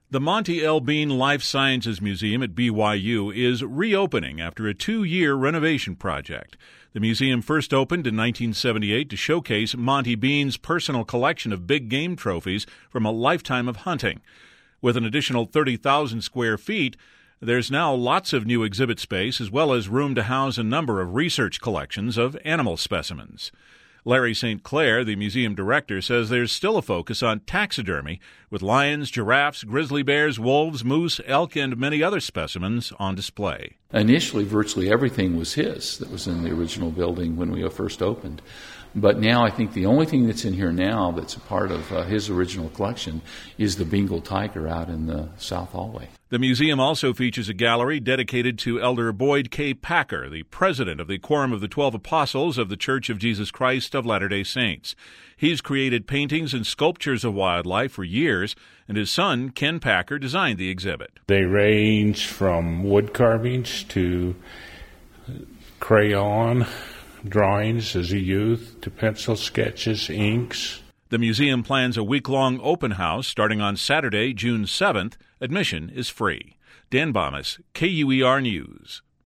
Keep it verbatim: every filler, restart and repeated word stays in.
The Monte L. Bean Life Sciences Museum at B Y U is reopening after a two-year renovation project. The museum first opened in nineteen seventy-eight to showcase Monte Bean's personal collection of big game trophies from a lifetime of hunting. With an additional thirty thousand square feet, there's now lots of new exhibit space as well as room to house a number of research collections of animal specimens. Larry Saint Clair, the museum director, says there's still a focus on taxidermy, with lions, giraffes, grizzly bears, wolves, moose, elk, and many other specimens on display. Initially, virtually everything was his that was in the original building when we first opened. But now I think the only thing that's in here now that's a part of uh, his original collection is the Bengal tiger out in the south hallway. The museum also features a gallery dedicated to Elder Boyd K. Packer, the president of the Quorum of the Twelve Apostles of the Church of Jesus Christ of Latter-day Saints. He's created paintings and sculptures of wildlife for years, and his son, Ken Packer, designed the exhibit. They range from wood carvings to crayon drawings as a youth to pencil sketches, inks. The museum plans a week-long open house starting on Saturday, June seventh. Admission is free. Dan Bomas, K U E R News.